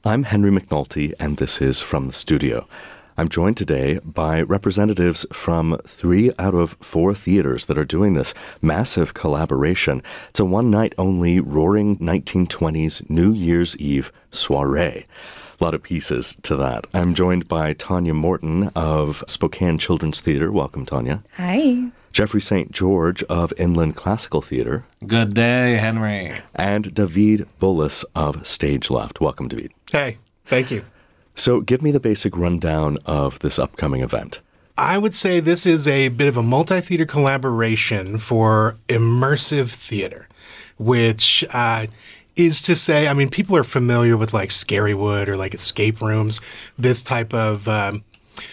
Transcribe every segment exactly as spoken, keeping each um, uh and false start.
I'm Henry McNulty, and this is From the Studio. I'm joined today by representatives from three out of four theaters that are doing this massive collaboration. It's a one-night-only Roaring nineteen twenties New Year's Eve soiree. A lot of pieces to that. I'm joined by Tanya Morton of Spokane Children's Theatre. Welcome, Tanya. Hi. Jeffrey Saint George of Inland Classical Theatre. Good day, Henry. And David Bullis of Stage Left. Welcome, David. Hey, thank you. So give me the basic rundown of this upcoming event. I would say this is a bit of a multi-theater collaboration for immersive theater, which uh, is to say, I mean, people are familiar with like Scarywood or like escape rooms, this type of um,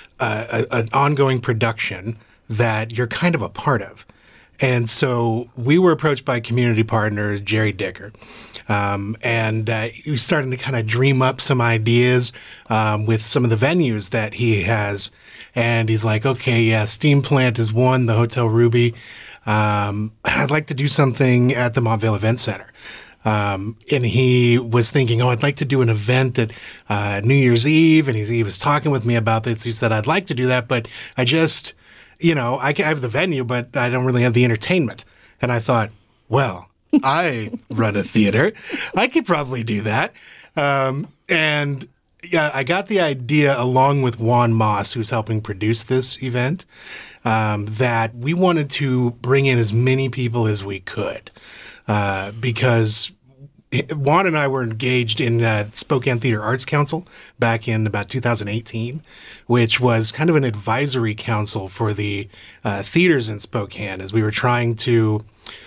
uh, a, an ongoing production that you're kind of a part of. And so we were approached by community partner Jerry Dicker. Um, and uh, he was starting to kind of dream up some ideas um, with some of the venues that he has. And he's like, okay, yeah, Steam Plant is one, the Hotel Ruby. Um, I'd like to do something at the Montvale Event Center. Um, and he was thinking, oh, I'd like to do an event at uh, New Year's Eve. And he, he was talking with me about this. He said, I'd like to do that, but I just... You know, I have the venue, but I don't really have the entertainment. And I thought, well, I run a theater. I could probably do that. Um, and yeah, I got the idea along with Juan Moss, who's helping produce this event, um, that we wanted to bring in as many people as we could uh, because Juan and I were engaged in uh, Spokane Theater Arts Council back in about two thousand eighteen, which was kind of an advisory council for the uh, theaters in Spokane as we were trying to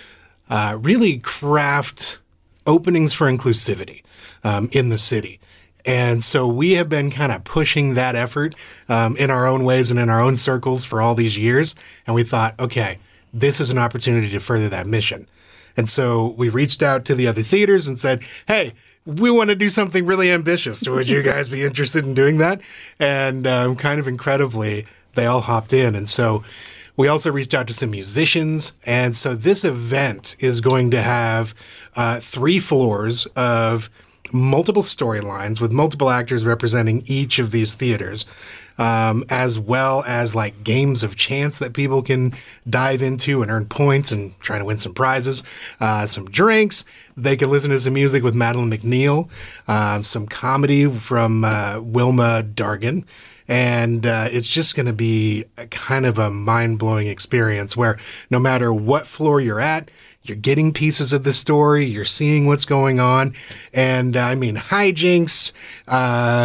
uh, really craft openings for inclusivity um, in the city. And so we have been kind of pushing that effort um, in our own ways and in our own circles for all these years. And we thought, okay, this is an opportunity to further that mission. And so we reached out to the other theaters and said, hey, we want to do something really ambitious. Would you guys be interested in doing that? And um, kind of incredibly, they all hopped in. And so we also reached out to some musicians. And so this event is going to have uh, three floors of multiple storylines with multiple actors representing each of these theaters. Um, as well as like games of chance that people can dive into and earn points and try to win some prizes, uh, some drinks. They can listen to some music with Madeline McNeil, uh, some comedy from uh, Wilma Dargan. And uh, it's just going to be a kind of a mind-blowing experience where no matter what floor you're at, you're getting pieces of the story, you're seeing what's going on, and uh, I mean hijinks, uh,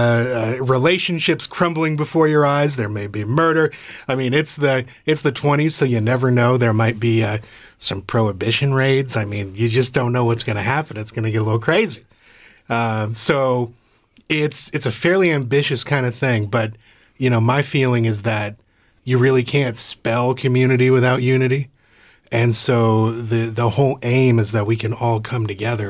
uh, relationships crumbling before your eyes. There may be murder. I mean, it's the it's the twenties, so you never know. There might be uh, some prohibition raids. I mean, you just don't know what's going to happen. It's going to get a little crazy. Um, so it's it's a fairly ambitious kind of thing, but you know, my feeling is that you really can't spell community without unity. And so the the whole aim is that we can all come together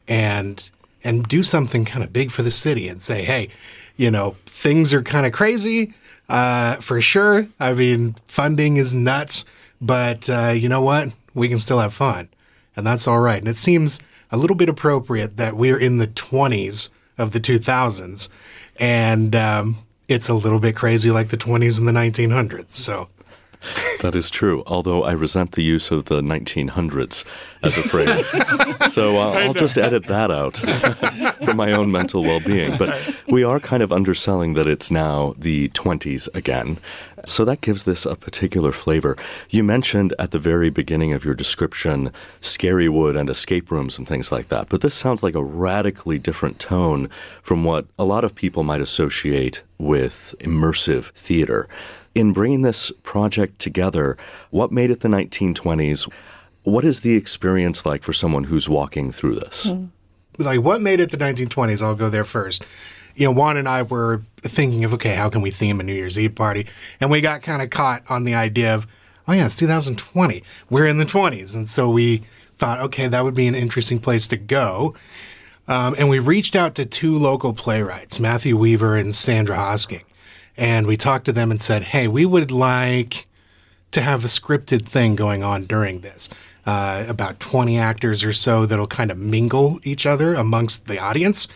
and and do something kind of big for the city and say, hey, you know, things are kind of crazy uh, for sure. I mean, funding is nuts, but uh, you know what? We can still have fun, and that's all right. And it seems a little bit appropriate that we're in the twenties of the two thousands, and um, it's a little bit crazy like the twenties and the nineteen hundreds. So. That is true, although I resent the use of the nineteen hundreds as a phrase. So uh, I'll just edit that out for my own mental well-being. But we are kind of underselling that it's now the twenties again. So that gives this a particular flavor. You mentioned at the very beginning of your description Scarywood and escape rooms and things like that. But this sounds like a radically different tone from what a lot of people might associate with immersive theater. In bringing this project together, what made it the nineteen twenties? What is the experience like for someone who's walking through this? Mm. Like, what made it the nineteen twenties? I'll go there first. You know, Juan and I were thinking of, okay, how can we theme a New Year's Eve party? And we got kind of caught on the idea of, oh yeah, it's two thousand twenty. We're in the twenties. And so we thought, okay, that would be an interesting place to go. Um, and we reached out to two local playwrights, Matthew Weaver and Sandra Hosking. And we talked to them and said, hey, we would like to have a scripted thing going on during this. Uh, about twenty actors or so that'll kind of mingle each other amongst the audience.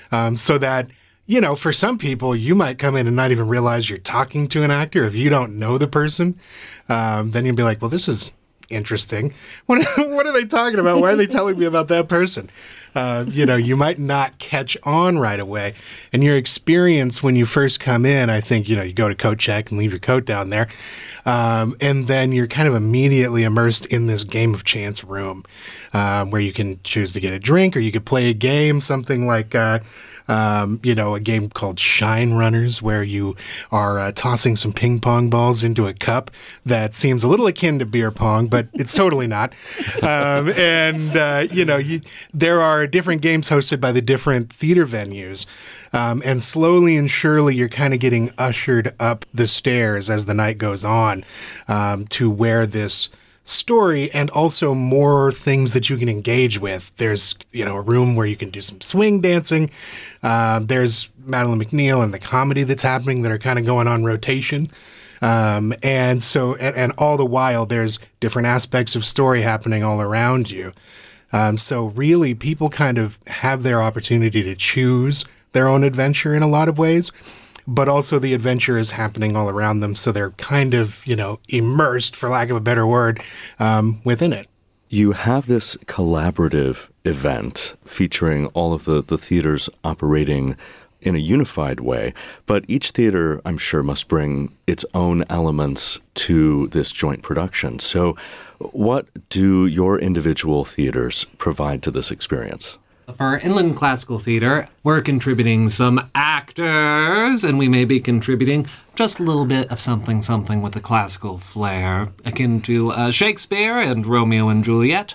Um, so that, you know, for some people, you might come in and not even realize you're talking to an actor. If you don't know the person, um, then you'll be like, well, this is interesting. What, what are they talking about? Why are they telling me about that person? Uh, you know, you might not catch on right away. And your experience when you first come in, I think, you know, you go to coat check and leave your coat down there. Um, and then you're kind of immediately immersed in this game of chance room um, where you can choose to get a drink or you could play a game, something like, uh, um, you know, a game called Shine Runners, where you are uh, tossing some ping pong balls into a cup that seems a little akin to beer pong, but it's totally not. Um, and, uh, you know, you, there are different games hosted by the different theater venues. Um, and slowly and surely, you're kind of getting ushered up the stairs as the night goes on um, to where this story and also more things that you can engage with. There's, you know, a room where you can do some swing dancing. Uh, there's Madeline McNeil and the comedy that's happening that are kind of going on rotation. Um, and so, and, and all the while, there's different aspects of story happening all around you. Um, so really, people kind of have their opportunity to choose their own adventure in a lot of ways, but also the adventure is happening all around them. So they're kind of, you know, immersed, for lack of a better word, um, within it. You have this collaborative event featuring all of the, the theaters operating in a unified way, but each theater, I'm sure, must bring its own elements to this joint production. So what do your individual theaters provide to this experience? For Inland Classical Theater, we're contributing some actors, and we may be contributing just a little bit of something something with a classical flair, akin to uh, Shakespeare and Romeo and Juliet.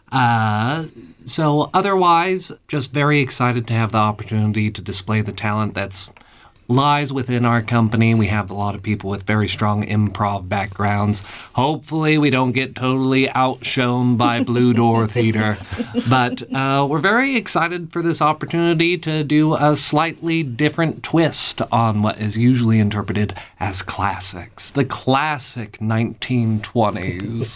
Uh, so otherwise, just very excited to have the opportunity to display the talent that's lies within our company. We have a lot of people with very strong improv backgrounds. Hopefully we don't get totally outshone by Blue Door Theater. But uh, we're very excited for this opportunity to do a slightly different twist on what is usually interpreted as classics. The classic nineteen twenties.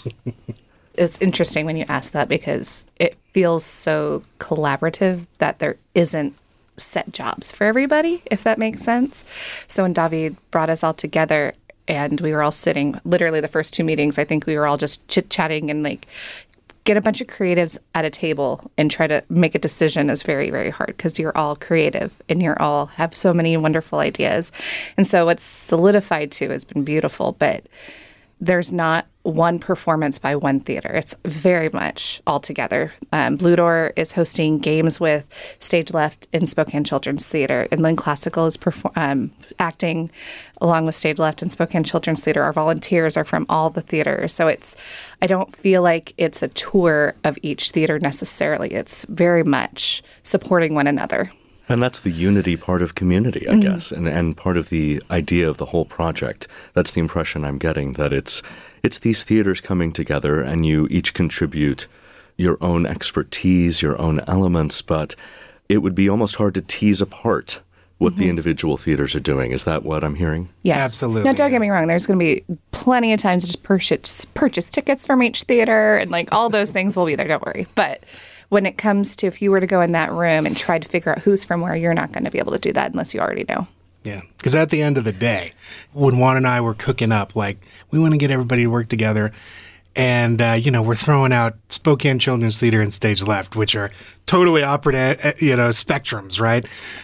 It's interesting when you ask that because it feels so collaborative that there isn't set jobs for everybody, if that makes sense. So when David brought us all together and we were all sitting, literally the first two meetings, I think we were all just chit-chatting and like get a bunch of creatives at a table and try to make a decision is very, very hard because you're all creative and you're all have so many wonderful ideas. And so what's solidified to has been beautiful, but there's not one performance by one theater. It's very much all together. Um, Blue Door is hosting games with Stage Left and Spokane Children's Theater. Inland Classical is perform- um, acting along with Stage Left and Spokane Children's Theater. Our volunteers are from all the theaters. So it's, I don't feel like it's a tour of each theater necessarily. It's very much supporting one another. And that's the unity part of community, I mm-hmm. guess, and and part of the idea of the whole project. That's the impression I'm getting, that it's it's these theaters coming together and you each contribute your own expertise, your own elements, but it would be almost hard to tease apart what mm-hmm. the individual theaters are doing. Is that what I'm hearing? Yes. Absolutely. Now, don't get me wrong. There's going to be plenty of times to just purchase, purchase tickets from each theater and like all those things will be there. Don't worry. But when it comes to if you were to go in that room and try to figure out who's from where, you're not going to be able to do that unless you already know. Yeah, because at the end of the day, when Juan and I were cooking up, like, we want to get everybody to work together. And, uh, you know, we're throwing out Spokane Children's Theater and Stage Left, which are totally opposite, you know, spectrums, right?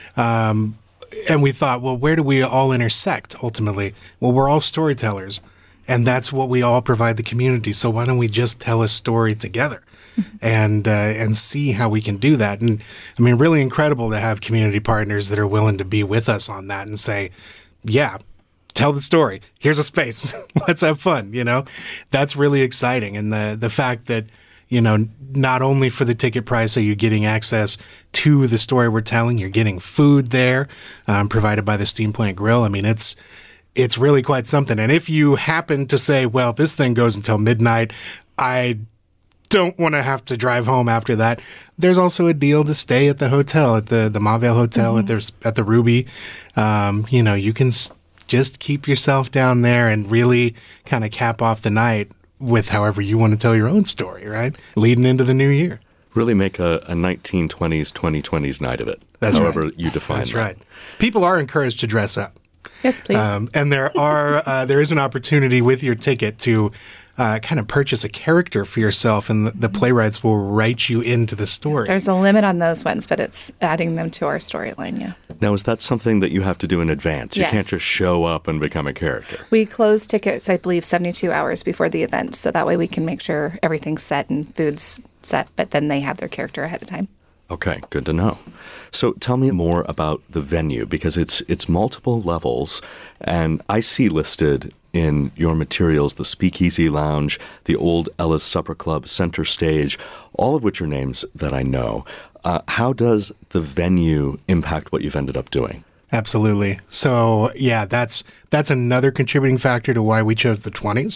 Um, and we thought, well, where do we all intersect ultimately? Well, we're all storytellers, and that's what we all provide the community. So why don't we just tell a story together? and uh, and see how we can do that. And I mean, really incredible to have community partners that are willing to be with us on that and say, yeah, tell the story. Here's a space. Let's have fun, you know? That's really exciting. And the the fact that, you know, not only for the ticket price are you getting access to the story we're telling, you're getting food there um, provided by the Steam Plant Grill. I mean, it's it's really quite something. And if you happen to say, well, this thing goes until midnight, I don't want to have to drive home after that, there's also a deal to stay at the hotel, at the the Mauville Hotel, mm-hmm. at the at the Ruby. Um, you know, you can s- just keep yourself down there and really kind of cap off the night with however you want to tell your own story, right? Leading into the new year. Really make a, a nineteen twenties, twenty twenties night of it. That's however right. you define That's that. right. People are encouraged to dress up. Yes, please. Um, and there are uh, there is an opportunity with your ticket to uh, kind of purchase a character for yourself, and the, the playwrights will write you into the story. There's a limit on those ones, but it's adding them to our storyline, yeah. Now, is that something that you have to do in advance? You Yes. can't just show up and become a character. We close tickets, I believe, seventy-two hours before the event, so that way we can make sure everything's set and food's set, but then they have their character ahead of time. Okay, good to know. So tell me more about the venue, because it's it's multiple levels, and I see listed in your materials the Speakeasy Lounge, the Old Ellis Supper Club, Center Stage, all of which are names that I know. Uh, how does the venue impact what you've ended up doing? Absolutely. So yeah, that's that's another contributing factor to why we chose the twenties.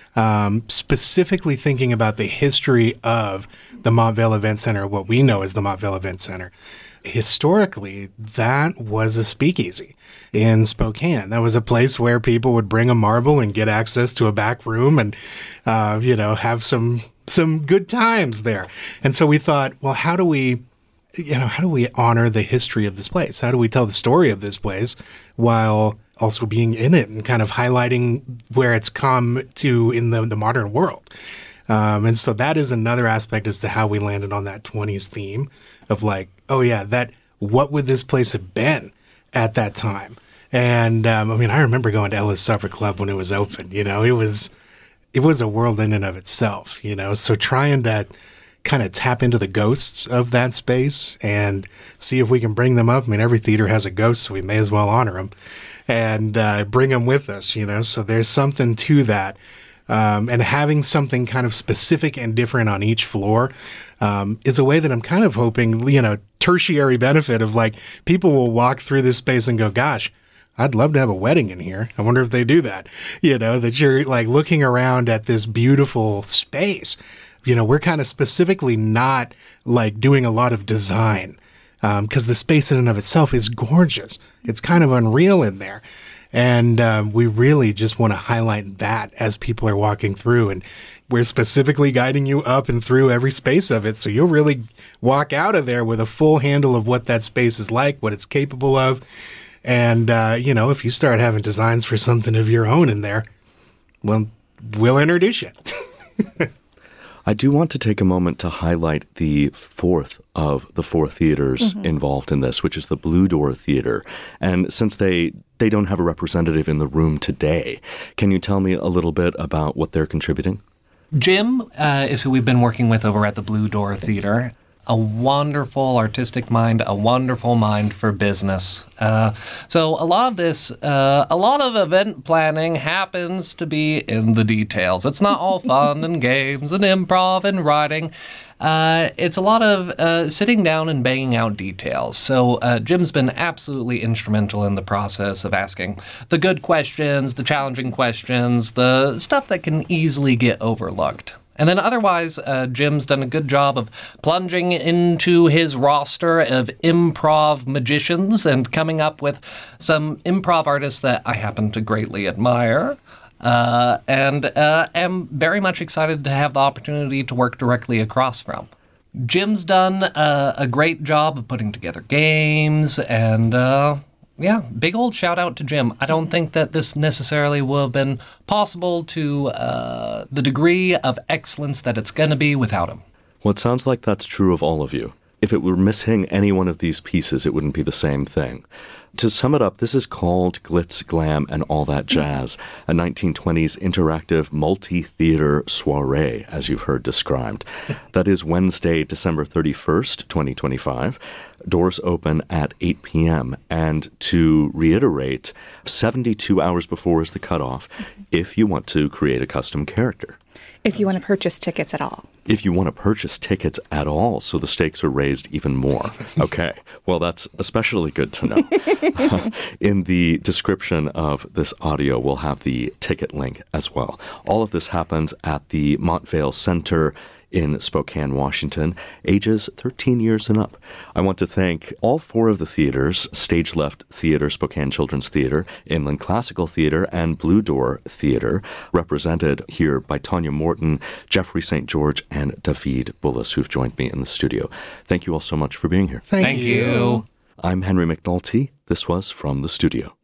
Um, specifically thinking about the history of the Montvale Event Center, what we know as the Montvale Event Center. Historically, that was a speakeasy in Spokane. That was a place where people would bring a marble and get access to a back room and, uh, you know, have some some good times there. And so we thought, well, how do we, you know, how do we honor the history of this place? How do we tell the story of this place while also being in it and kind of highlighting where it's come to in the, the modern world? Um, and so that is another aspect as to how we landed on that twenties theme of like, oh yeah, that what would this place have been at that time? And um, I mean, I remember going to Ellis Supper Club when it was open. You know, it was it was a world in and of itself. You know, so trying to kind of tap into the ghosts of that space and see if we can bring them up. I mean, every theater has a ghost, so we may as well honor them and uh, bring them with us. You know, so there's something to that. Um, and having something kind of specific and different on each floor um, is a way that I'm kind of hoping, you know, tertiary benefit of like people will walk through this space and go, gosh, I'd love to have a wedding in here. I wonder if they do that. You know, that you're like looking around at this beautiful space. You know, we're kind of specifically not like doing a lot of design because um, the space in and of itself is gorgeous. It's kind of unreal in there. And um, we really just want to highlight that as people are walking through. And we're specifically guiding you up and through every space of it. So you'll really walk out of there with a full handle of what that space is like, what it's capable of. And, uh, you know, if you start having designs for something of your own in there, well, we'll introduce you. I do want to take a moment to highlight the fourth of the four theaters mm-hmm. involved in this, which is the Blue Door Theater. And since they, they don't have a representative in the room today, can you tell me a little bit about what they're contributing? Jim uh, is who we've been working with over at the Blue Door Theater. A wonderful artistic mind, a wonderful mind for business. Uh, so a lot of this, uh, a lot of event planning happens to be in the details. It's not all fun and games and improv and writing. Uh, it's a lot of uh, sitting down and banging out details. So uh, Jim's been absolutely instrumental in the process of asking the good questions, the challenging questions, the stuff that can easily get overlooked. And then otherwise, uh, Jim's done a good job of plunging into his roster of improv magicians and coming up with some improv artists that I happen to greatly admire. Uh, and uh, am very much excited to have the opportunity to work directly across from. Jim's done uh, a great job of putting together games and... Uh, Yeah, big old shout out to Jim. I don't think that this necessarily would have been possible to uh, the degree of excellence that it's going to be without him. Well, it sounds like that's true of all of you. If it were missing any one of these pieces, it wouldn't be the same thing. To sum it up, this is called Glitz, Glam, and All That Jazz, a nineteen twenties interactive multi-theater soiree, as you've heard described. That is Wednesday, December thirty-first, twenty twenty-five. Doors open at eight p.m. And to reiterate, seventy-two hours before is the cutoff if you want to create a custom character. If you want to purchase tickets at all. If you want to purchase tickets at all, so the stakes are raised even more. Okay, well, that's especially good to know. Uh, in the description of this audio, we'll have the ticket link as well. All of this happens at the Montvale Center in Spokane, Washington, ages thirteen years and up. I want to thank all four of the theaters, Stage Left Theater, Spokane Children's Theater, Inland Classical Theater, and Blue Door Theater, represented here by Tanya Morton, Jeffrey Saint George, and David Bullis, who've joined me in the studio. Thank you all so much for being here. Thank, Thank you. you. I'm Henry McNulty. This was From the Studio.